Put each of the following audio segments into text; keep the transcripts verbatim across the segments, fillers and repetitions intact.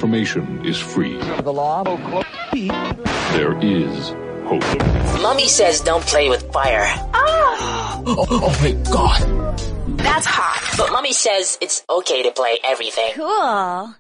information is free. The law. There is hope. Mommy says don't play with fire. Oh, oh, oh my God. That's hot. But Mommy says it's okay to play everything. Cool.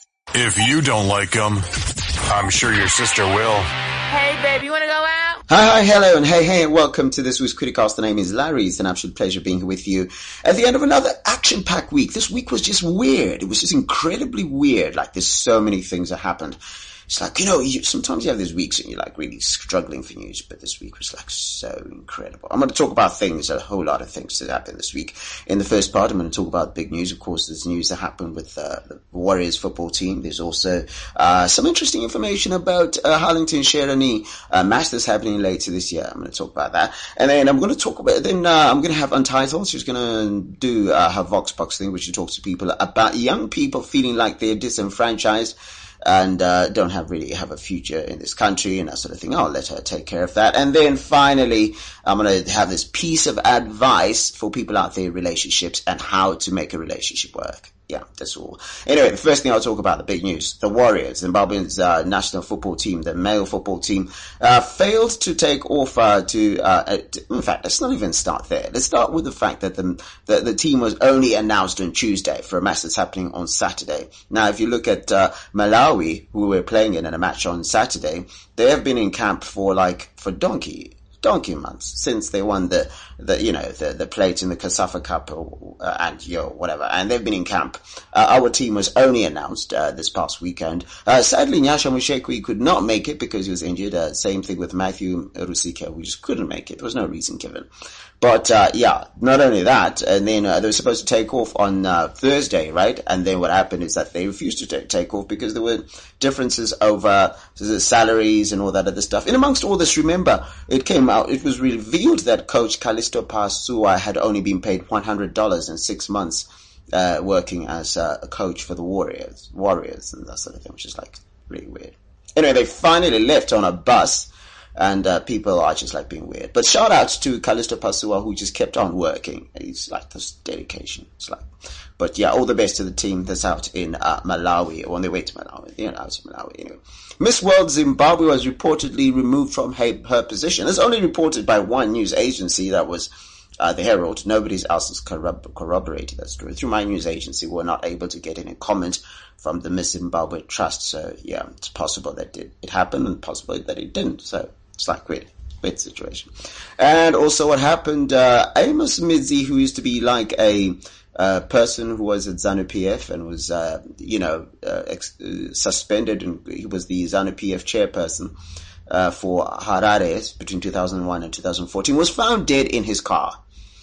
If you don't like them, I'm sure your sister will. Hey, babe, you want to go out? Hi, hi, hello, and hey, hey, and welcome to this week's Criticast. The name is Larry. It's an absolute pleasure being here with you at the end of another action-packed week. This week was just weird. It was just incredibly weird. Like, there's so many things that happened. It's like, you know, you, sometimes you have these weeks and you're like really struggling for news, but this week was like so incredible. I'm going to talk about things, a whole lot of things that happened this week. In the first part, I'm going to talk about big news. Of course, there's news that happened with uh, the Warriors football team. There's also uh, some interesting information about uh, Harlington Sherani uh, match that's happening later this year. I'm going to talk about that. And then I'm going to talk about, then uh, I'm going to have Untitled. She's going to do uh, her Vox Box thing, which she talks to people about young people feeling like they're disenfranchised and uh don't have really have a future in this country and that sort of thing. I'll let her take care of that. And then finally, I'm going to have this piece of advice for people out there in relationships and how to make a relationship work. Yeah, that's all. Anyway, the first thing I'll talk about, the big news. The Warriors, Zimbabwe's uh, national football team, the male football team, uh, failed to take off uh, to, uh, in fact, let's not even start there. Let's start with the fact that the, the, the team was only announced on Tuesday for a match that's happening on Saturday. Now, if you look at uh, Malawi, who we're playing in in a match on Saturday, they have been in camp for like, for donkey. donkey months since they won the, the, you know, the, the plate in the Kasafa Cup or, uh, and, you know, whatever. And they've been in camp. Uh, our team was only announced, uh, this past weekend. Uh, sadly, Nyasha Mushekwi could not make it because he was injured. Uh, same thing with Matthew Rusika. We just couldn't make it. There was no reason given. But, uh, yeah, not only that, and then, uh, they were supposed to take off on, uh, Thursday, right? And then what happened is that they refused to t- take off because there were differences over the salaries and all that other stuff. And amongst all this, remember, it came out, it was revealed that coach Callisto Pasua had only been paid one hundred dollars in six months, uh, working as uh, a coach for the Warriors, Warriors and that sort of thing, which is like really weird. Anyway, they finally left on a bus. And uh, people are just like being weird. But shout out to Callisto Pasua, who just kept on working. He's like this dedication. It's like, but yeah, all the best to the team that's out in uh, Malawi, or on their way to Malawi. You know, out in Malawi anyway. Miss World Zimbabwe was reportedly removed from her, her position. It's only reported by one news agency, that was uh, the Herald. Nobody else has corrob- corroborated that story. Through my news agency, we're not able to get any comment from the Miss Zimbabwe Trust. So yeah, it's possible that it, it happened and possible that it didn't. So it's like weird, weird situation. And also what happened, uh, Amos Midzi, who used to be like a uh, person who was at ZANU-P F and was, uh, you know, uh, ex- uh, suspended, and he was the ZANU-P F chairperson uh, for Harare between two thousand one and two thousand fourteen, was found dead in his car.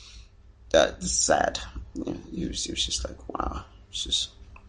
That's sad. Yeah, he was, he was just like, wow. It's just,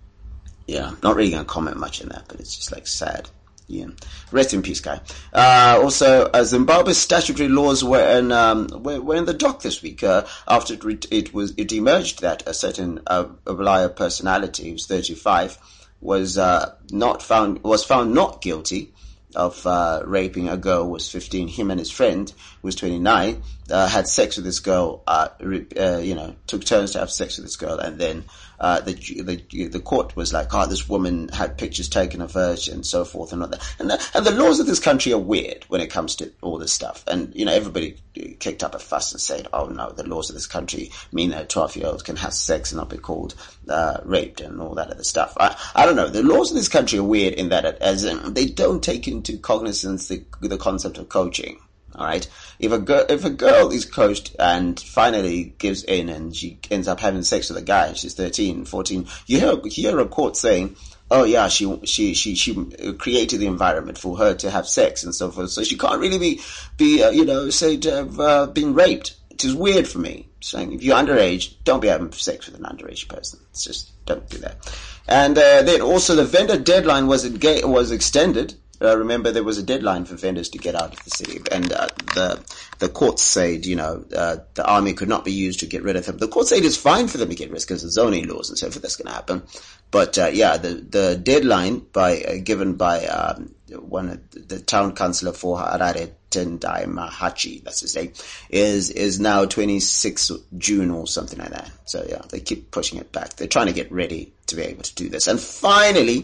yeah, not really going to comment much on that, but it's just like sad. Yeah. Rest in peace, guy. Uh, also, uh, Zimbabwe's statutory laws were in, um, were, were in the dock this week, uh, after it, re- it was, it emerged that a certain, uh, Abulaya personality, who's thirty-five, was, uh, not found, was found not guilty of, uh, raping a girl who was fifteen. Him and his friend, who was twenty-nine, uh, had sex with this girl, uh, uh, you know, took turns to have sex with this girl, and then, Uh, the, the, the court was like, oh, this woman had pictures taken of her and so forth and all that. And the, and the laws of this country are weird when it comes to all this stuff. And, you know, everybody kicked up a fuss and said, oh no, the laws of this country mean that a twelve year old can have sex and not be called, uh, raped and all that other stuff. I, I don't know. The laws of this country are weird in that, as in, they don't take into cognizance the, the concept of coaching. All right. If a girl, if a girl is coached and finally gives in and she ends up having sex with a guy, and she's thirteen, fourteen, you hear, you hear a court saying, oh yeah, she, she, she, she created the environment for her to have sex and so forth. So she can't really be, be, uh, you know, say to have, uh, been raped. It is weird for me. Saying if you're underage, don't be having sex with an underage person. It's just, don't do that. And, uh, then also the vendor deadline was, was extended. Uh, remember, there was a deadline for vendors to get out of the city, and uh, the the court said, you know, uh, the army could not be used to get rid of them. The court said it's fine for them to get rid because of zoning laws and so forth. That's going to happen, but uh, yeah, the the deadline by uh, given by um, one of the, the town councillor for Harare, Tendai Mahachi, that's his name, is is now twenty-sixth of June or something like that. So yeah, they keep pushing it back. They're trying to get ready to be able to do this. And finally,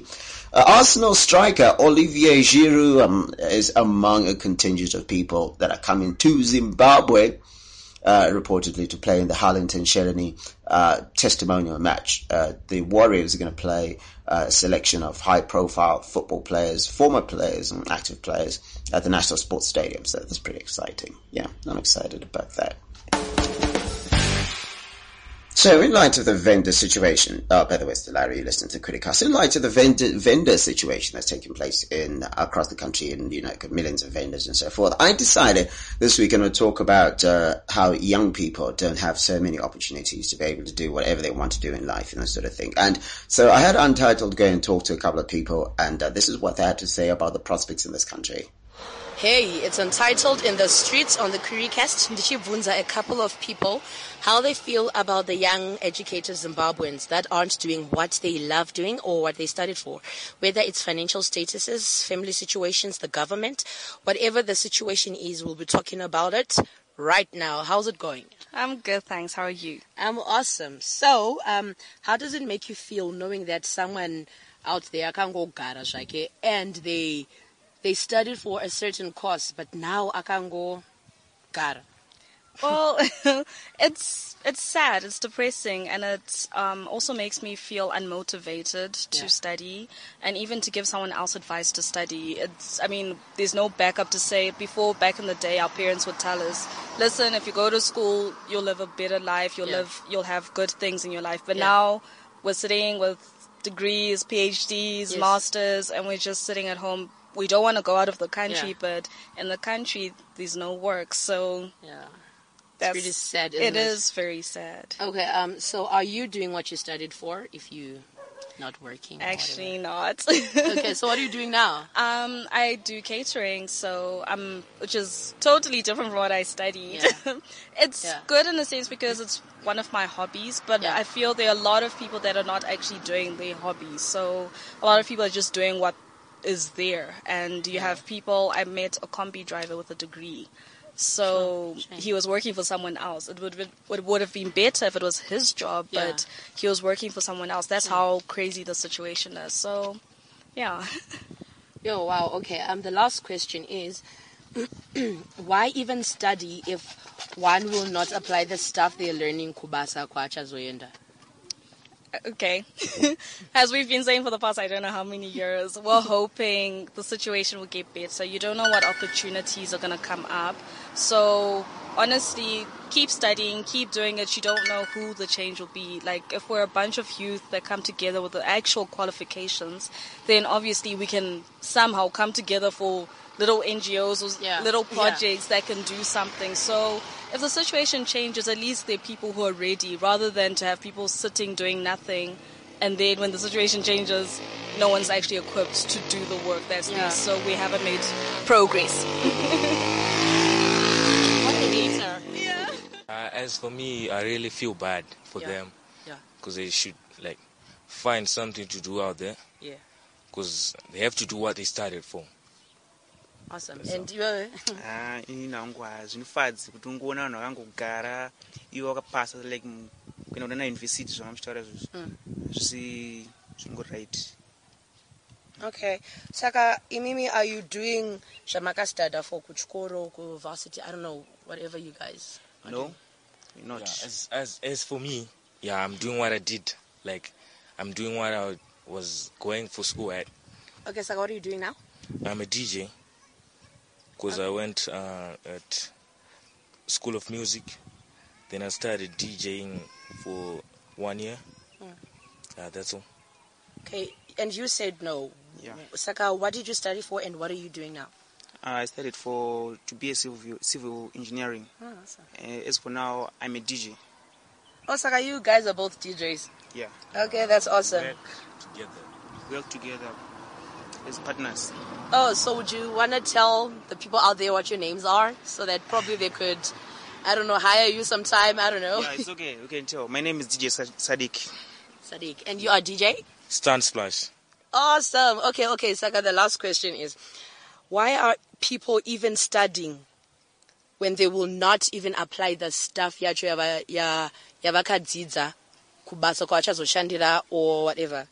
Uh, Arsenal striker Olivier Giroud um, is among a contingent of people that are coming to Zimbabwe, uh, reportedly to play in the Harlington Shereni uh, testimonial match. Uh, the Warriors are going to play uh, a selection of high-profile football players, former players and active players at the National Sports Stadium. So that's pretty exciting. Yeah, I'm excited about that. So, in light of the vendor situation, oh, by the way, it's Larry, you listen to Criticast. In light of the vendor, vendor situation that's taking place in across the country, and you know, millions of vendors and so forth, I decided this week I'm going to talk about uh, how young people don't have so many opportunities to be able to do whatever they want to do in life and that sort of thing. And so, I had Untitled go and talk to a couple of people, and uh, this is what they had to say about the prospects in this country. Hey, it's Untitled in the streets on the Criticast. Ndichibvunza a couple of people how they feel about the young educated Zimbabweans that aren't doing what they love doing or what they studied for. Whether it's financial statuses, family situations, the government, whatever the situation is, we'll be talking about it right now. How's it going? I'm good, thanks. How are you? I'm awesome. So, um, how does it make you feel knowing that someone out there can go gara shake and they... They studied for a certain course, but now I can go gara? Well, it's it's sad, it's depressing, and it um, also makes me feel unmotivated to yeah. study, and even to give someone else advice to study. It's, I mean, there's no backup to say. Before, back in the day, our parents would tell us, listen, if you go to school, you'll live a better life, you'll yeah. live, you'll have good things in your life. But yeah. now, we're sitting with degrees, PhDs, yes. masters, and we're just sitting at home. We don't want to go out of the country, yeah. but in the country, there's no work. So yeah, that's it's pretty sad, isn't it? It is very sad. Okay, um, so are you doing what you studied for if you not working? Actually not. Okay, so what are you doing now? Um, I do catering, so um, which is totally different from what I studied. Yeah. It's yeah. good in a sense because it's one of my hobbies, but yeah. I feel there are a lot of people that are not actually doing their hobbies. So a lot of people are just doing what is there, and you yeah. have people. I met a combi driver with a degree, so sure. Sure. he was working for someone else. It would it would have been better if it was his job, yeah. but he was working for someone else. That's yeah. how crazy the situation is. So, yeah. Yo, wow. Okay. Um, the last question is, why even study if one will not apply the stuff they're learning kubasa kwacha zoyenda? Okay. As we've been saying for the past, I don't know how many years, we're hoping the situation will get better. You don't know what opportunities are going to come up. So, honestly, keep studying, keep doing it. You don't know who the change will be. Like, if we're a bunch of youth that come together with the actual qualifications, then obviously we can somehow come together for little N G Os or yeah. little projects yeah. that can do something. So if the situation changes, at least there are people who are ready, rather than to have people sitting doing nothing, and then when the situation changes, no one's actually equipped to do the work that's yeah. needed. So we haven't made progress. What a hater. Yeah. Uh, as for me, I really feel bad for yeah. them. Yeah. Because they should like find something to do out there. Yeah. Because they have to do what they started for. Awesome. And you are? Ah, inangwa zvinofadzi kuti ungoona vanhu vakangogara ivo vakapasa like kuenda kuenda university zvavamutaura izvozvo zvisi zvingo right. Okay. Saka imimi, are you doing shamakastada for kuchikoro ku varsity? I don't know, whatever you guys are No, doing. not. Yeah, as as as for me, yeah, I'm doing what I did. Like I'm doing what I was going for school at. Okay, so what are you doing now? I'm a D J. Because okay. I went uh, at School of Music, then I started DJing for one year. Mm. Uh, that's all. Okay, and you said no. Yeah. Saka, what did you study for, and what are you doing now? Uh, I studied for to be a civil civil engineering. Oh, awesome. Uh, as for now, I'm a D J. Oh, Saka, you guys are both D Js. Yeah. Okay, that's awesome. Work together. Work together as partners. Oh, so would you want to tell the people out there what your names are, so that probably they could, I don't know, hire you sometime? I don't know. Yeah, it's okay. We can tell. My name is D J Sadiq. Sadiq. And you are D J? Stan Splash. Awesome. Okay, okay, Saka, the last question is, why are people even studying when they will not even apply the stuff yacho yavakadzidza kubasa kwavachazoshandira or whatever?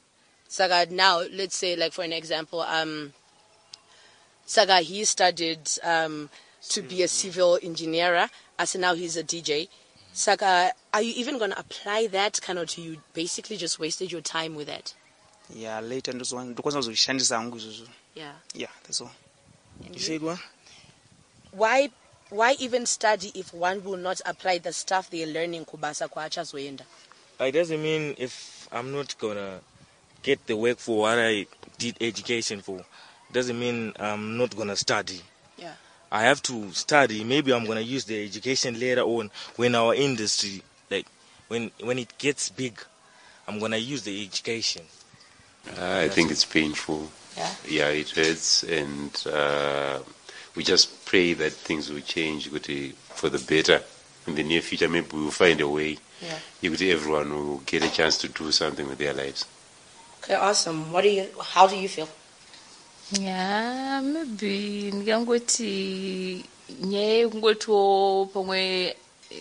Saga, now, let's say, like, for an example, um, Saga, he studied um, to be a civil engineer, as now he's a D J. Saga, are you even going to apply that, kind of, to you basically just wasted your time with that? Yeah, later, yeah. Yeah, that's all. And you said what? Why, why even study if one will not apply the stuff they're learning? It doesn't mean if I'm not going to get the work for what I did education for, doesn't mean I'm not going to study. Yeah. I have to study. Maybe I'm going to use the education later on when our industry, like, when when it gets big, I'm going to use the education. Uh, I think it's painful. Yeah? Yeah, it hurts, and uh, we just pray that things will change for the better. In the near future, maybe we'll find a way. Yeah. Everyone will get a chance to do something with their lives. Okay, awesome. What do you? How do you feel? Yeah, maybe ngangoti nye ngoto pamwe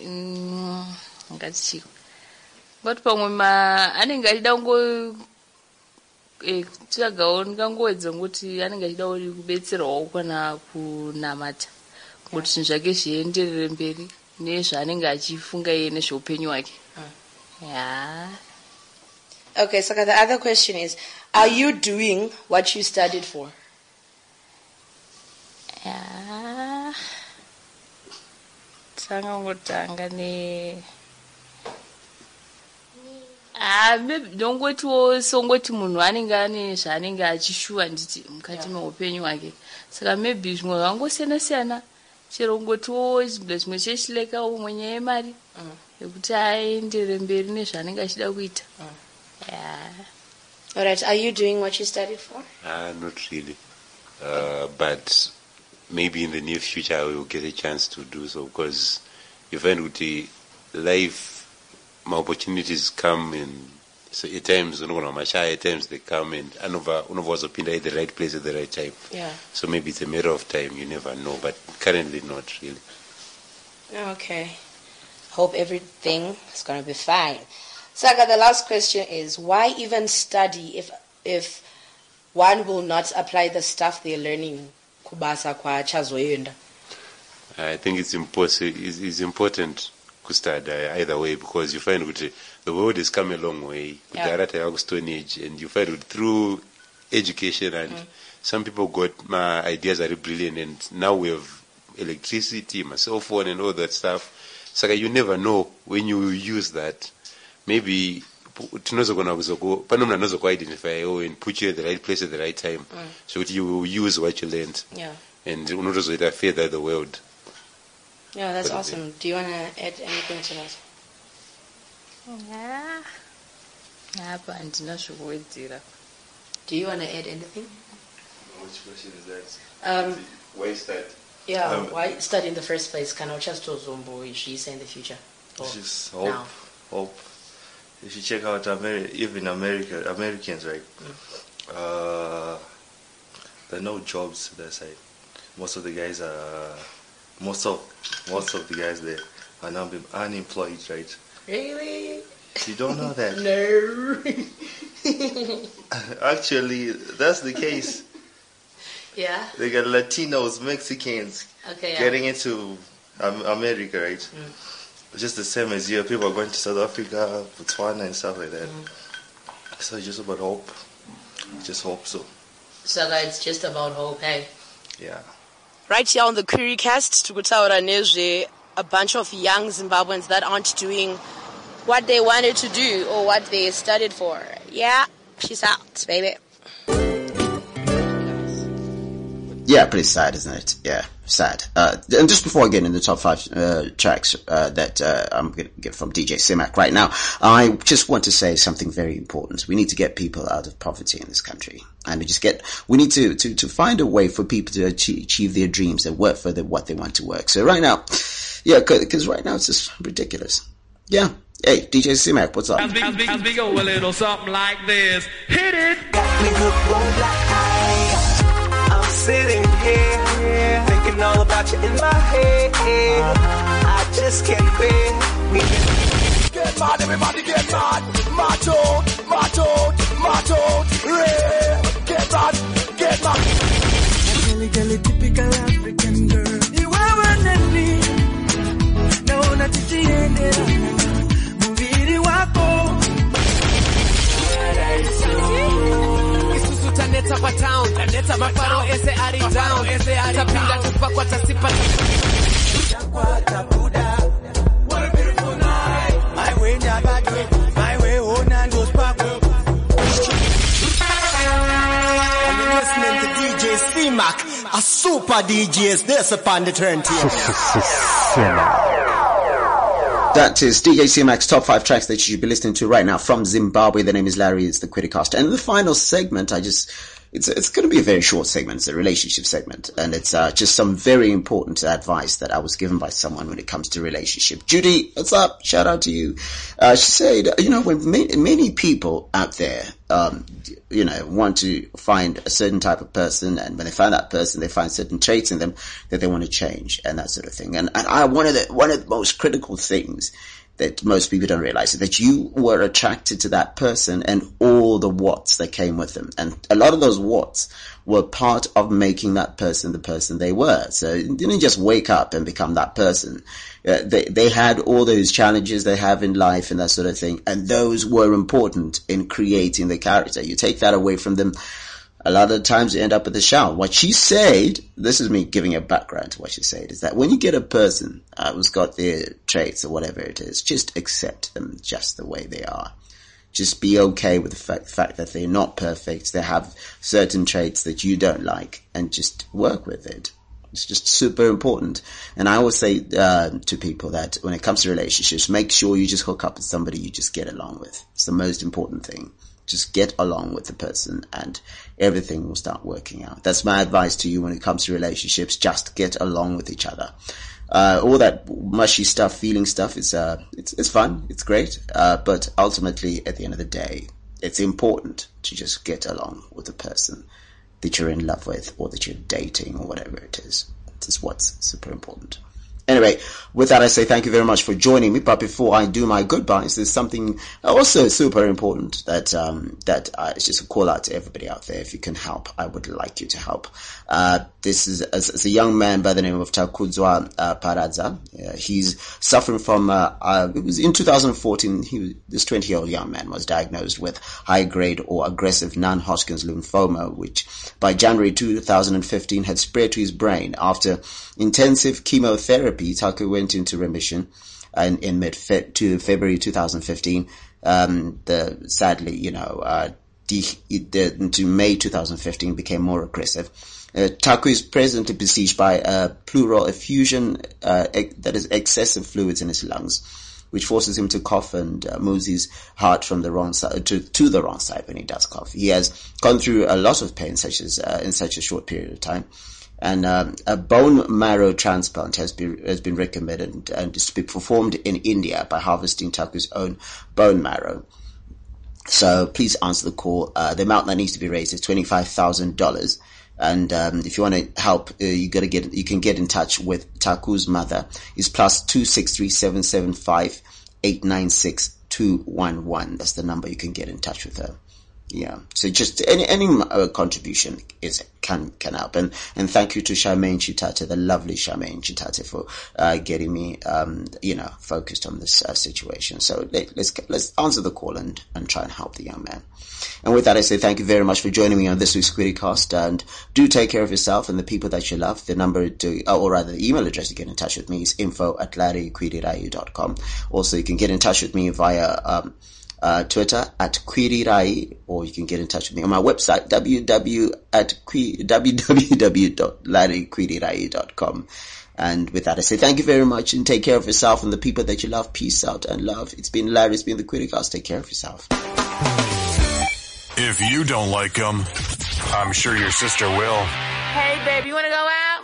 ngati chiko. But pamwe ma anenge achida ngo eh tsagawo ngangowedza ngoti anenge achida uri kubetserawo kana kunamata. Ngoti zvake zvienderere mberi nezvaanenge achifunga iye nezveupenyu hwake. Yeah. Okay, so the other question is, are you doing what you studied for? Yeah. Tangangotanga ne Ah, maybe ndongoti songoti munhu anenge ane zvaanenge achishuwa nditi mukati meupenyu hwake. Saka maybe zvimwe zvangosiyana siyana. Chero ngotiwo zvimwe chechilekawo mwenye yemari. Yekuti aendere mberi nezvaanenge achida kuita. Yeah. All right. Are you doing what you studied for? Uh, not really. Uh, but maybe in the near future I will get a chance to do so, because you find with the life, my opportunities come in. So at times, at times they come and Unova was opined at the right place at the right time. Yeah. So maybe it's a matter of time. You never know, but currently not really. Okay. Hope everything is going to be fine. Saga, the last question is, why even study if if one will not apply the stuff they're learning? Kubasa kwa chazoyenda. I think it's, impossible, it's, it's important to study either way, because you find that the world has come a long way with Yeah. the Stone Age, and you find that through education and Mm. some people got my ideas are brilliant, and now we have electricity, my cell phone, and all that stuff. So you never know when you use that. Maybe tunaweza kuona identify oh, and put you at the right place at the right time, Mm. so that you will use what you learned, Yeah. and unozoita further the world. Yeah, that's But- awesome. Do you want to add anything to that? Yeah. Apa handina zvekuwedzera. Do you want to add anything? Which question is that? Um, Why start? Yeah, Um, why study in the first place? Can I just to Zombo if she's in the future? Or Just hope, now? hope. If you check out Amer- even America, Americans, right? Uh, there are no jobs that side. Most of the guys are, most of most of the guys there are now being unemployed, right? Really? You don't know that? No. Actually, that's the case. Yeah. They got Latinos, Mexicans Okay, yeah. getting into um, America, right? Mm. Just the same as here. People are going to South Africa, Botswana, and stuff like that. Mm. So it's just about hope. Just hope so. So that it's just about hope, hey? Yeah. Right here on the QueryCast, tukutaura nezve a bunch of young Zimbabweans that aren't doing what they wanted to do or what they studied for. Yeah, peace out, baby. Yeah, pretty sad, isn't it? Yeah, sad. Uh, and just before I get into the top five uh, tracks uh, that uh, I'm going to get from D J Simak right now, I just want to say something very important. We need to get people out of poverty in this country, and we just get. We need to to to find a way for people to achieve, achieve their dreams and work for the, what they want to work. So right now, yeah, because right now it's just ridiculous. Yeah. Hey, D J Simak, what's up? As we, as we, as we go a little something like this. Hit it! I'm sitting here, thinking all about you in my head. I just can't bear. Get mad, everybody get mad. Macho, macho. March out, ray. Get back, get back. Kelly, Kelly, typical African girl. You are one and me. Naona tutiendera. Muviri wako. Isusu taneta pa town. Taneta maparo ese ari down. Ese ari down. Tapinda tupakwa tasipa. Chakwa tabuda. What a beautiful night. My way nyabadwe. My way home and goes back. And you're listening to D J C-Mac. A super D J is this upon the turntable. That is D J C-Mac's top five tracks that you should be listening to right now from Zimbabwe. The name is Larry. It's the Criticast. And the final segment, I just, it's, it's going to be a very short segment. It's a relationship segment. And it's, uh, just some very important advice that I was given by someone when it comes to relationship. Judy, what's up? Shout out to you. Uh, she said, you know, when many, many people out there, um, you know, want to find a certain type of person, and when they find that person, they find certain traits in them that they want to change and that sort of thing. And, and I, one of the, one of the most critical things that most people don't realize is that you were attracted to that person and all the what's that came with them. And a lot of those what's were part of making that person the person they were. So you didn't just wake up and become that person. Uh, they, they had all those challenges they have in life and that sort of thing. And those were important in creating the character. You take that away from them, a lot of the times you end up with a shell. What she said, this is me giving a background to what she said, is that when you get a person uh, who's got their traits or whatever it is, just accept them just the way they are. Just be okay with the fact, fact that they're not perfect. They have certain traits that you don't like, and just work with it. It's just super important. And I always say uh, to people that when it comes to relationships, make sure you just hook up with somebody you just get along with. It's the most important thing. Just get along with the person and everything will start working out. That's my advice to you when it comes to relationships. Just get along with each other. Uh, all that mushy stuff, feeling stuff is, uh, it's, it's fun. It's great. Uh, but ultimately at the end of the day, it's important to just get along with the person that you're in love with or that you're dating or whatever it is. This is what's super important. Anyway, with that I say thank you very much for joining me. But before I do my goodbyes, there's something also super important that um that uh, it's just a call out to everybody out there. If you can help, I would like you to help. Uh this is as, as a young man by the name of Takudzwa uh, Paradza. Uh, he's suffering from uh, uh it was in two thousand fourteen. He was, this twenty year old young man was diagnosed with high grade or aggressive non-Hodgkin's lymphoma, which by January two thousand fifteen had spread to his brain. After intensive chemotherapy, Taku went into remission and in mid to February two thousand fifteen. Um, the sadly, you know, uh, de- the, into May two thousand fifteen became more aggressive. Uh, Taku is presently besieged by a pleural effusion, uh, ex- that is excessive fluids in his lungs, which forces him to cough and uh, moves his heart from the wrong side to, to the wrong side when he does cough. He has gone through a lot of pain, such as uh, in such a short period of time. And um, a bone marrow transplant has been has been recommended and, and is to be performed in India by harvesting Taku's own bone marrow. So please answer the call. Uh, the amount that needs to be raised is twenty-five thousand dollars. And um, if you want to help, uh, you gotta get you can get in touch with Taku's mother. It's plus two six three seven seven five eight nine six two one one. That's the number you can get in touch with her. Yeah. So just any, any uh, contribution is, can, can help. And, and thank you to Charmaine Chitate, the lovely Charmaine Chitate, for, uh, getting me, um, you know, focused on this, uh, situation. So let, let's get, let's answer the call and, and try and help the young man. And with that, I say thank you very much for joining me on this week's Criticast, and do take care of yourself and the people that you love. The number to, or rather the email address to get in touch with me is info at larry kwirirayi dot com. Also, you can get in touch with me via, um, Uh, Twitter at Kwirirai, or you can get in touch with me on my website www at www dot larry kwirirai dot com. And with that, I say thank you very much and take care of yourself and the people that you love. Peace out and love. It's been Larry. It's been the Criticast. Take care of yourself. If you don't like them, I'm sure your sister will. Hey, babe, you want to go out?